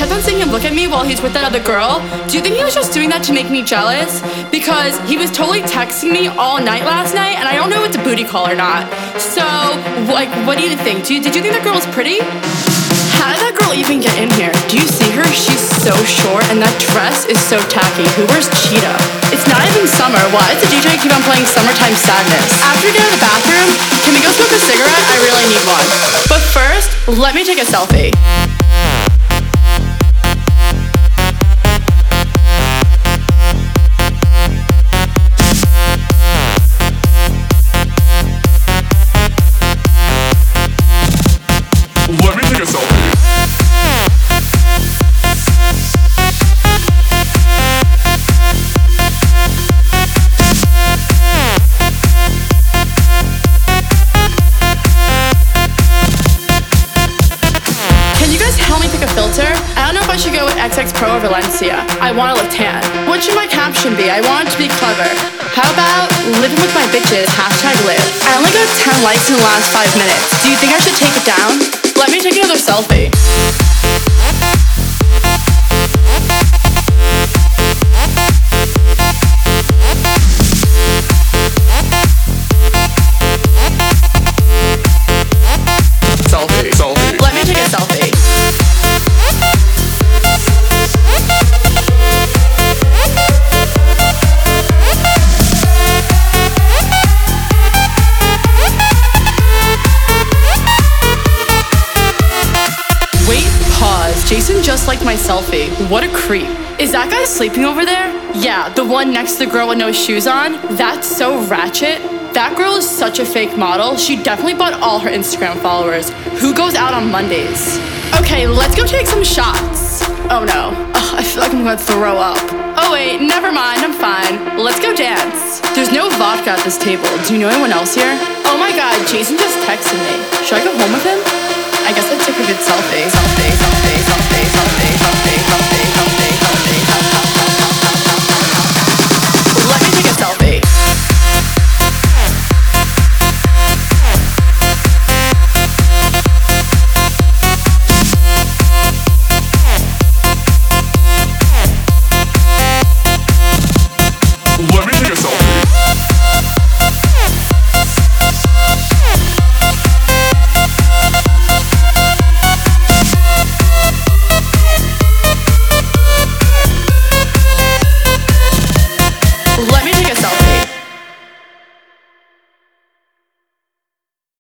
kept on seeing him look at me while he's with that other girl. Do you think he was just doing that to make me jealous? Because he was totally texting me all night last night, and I don't know if it's a booty call or not. So, like, what do you think? Did you think that girl was pretty? How did that girl even get in here? Do you see her? She's so short, and that dress is so tacky. Who wears cheetah? It's not even summer. Why does the DJ keep on playing Summertime Sadness? After we get out of the bathroom, can we go smoke a cigarette? I really need one. But first, let me take a selfie. Let me take a selfie. Can you guys help me pick a filter? I don't know if I should go with XX Pro or Valencia. I want to look tan. What should my caption be? I want it to be clever. How about living with my bitches, #live. I only got 10 likes in the last 5 minutes. Do you think I should take it down? Let me take another selfie. Selfie. Let me take a selfie. Wait, pause. Jason just liked my selfie. What a creep. Is that guy sleeping over there? Yeah, the one next to the girl with no shoes on. That's so ratchet. That girl is such a fake model. She definitely bought all her Instagram followers. Who goes out on Mondays? Okay, let's go take some shots. Oh no. Ugh, I feel like I'm gonna throw up. Oh wait, never mind, I'm fine. Let's go dance. There's no vodka at this table. Do you know anyone else here? Oh my god, Jason just texted me. Should I go home with him? I guess I took a good selfie. Selfie, selfie, selfie, selfie, selfie, selfie, selfie, selfie, selfie.